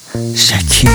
شکیب.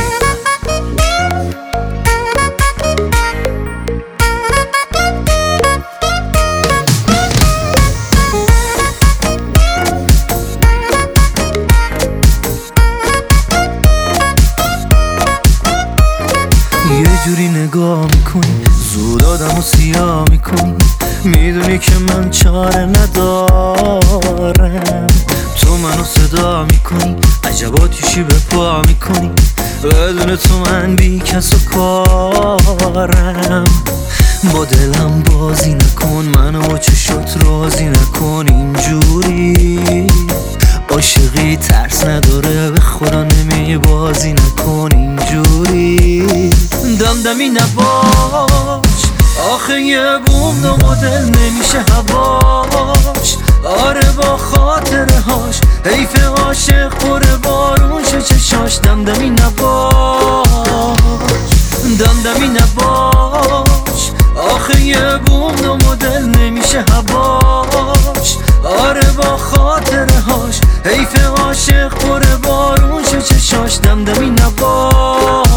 یه جوری نگاه میکنی زود آدمو سیاه میکنی، میدونی که من چاره ندارم. تو منو صدا میکنی عجب آتیشی به پا میکنی، بدون تو من بی کس و کارم. با دلم بازی نکن، منو چشات رازی نکن اینجوری. عاشقی ترس نداره، به خدا نمی بازی نکن اینجوری. دمدمی نباش، آخه یه بوم دو مدل نمیشه هواش. آره با خاطره هاش حیف عاشق پر بارون شه چشاش. دمدمی نباش، دمدمی نباش، آخه یه بوم دو مدل نمیشه هواش. آره با خاطره هاش حیف عاشق پر بارون شه چشاش. دمدمی نباش.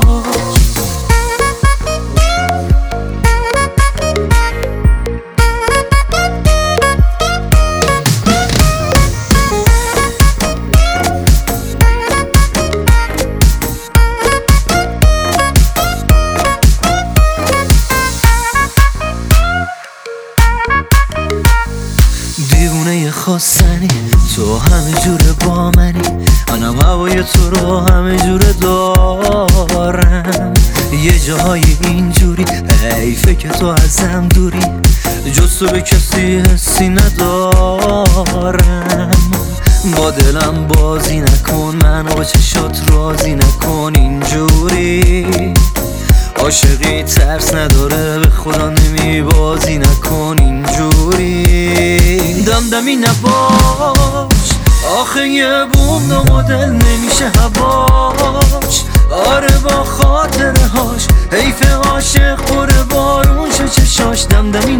دیوونه خواستنی تو همه جوره با منی، منم هوای تو رو همه جوره دارم. یه جاهای اینجوری حیفه که تو ازم دوری، جز تو به کسی حسی ندارم. با دلم بازی نکن، منو با چشات رازی نکن اینجوری. عاشقی ترس نداره، به خدا نمی بازی نکن اینجوری. دمدمی نباش، آخه یه بوم دو مدل نمیشه هواش. آره با خاطره هاش حیف عاشق پر بارون شه چشاش. دمدمی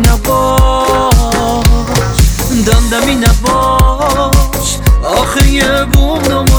نباش، دمدمی نباش، آخه یه بوم دو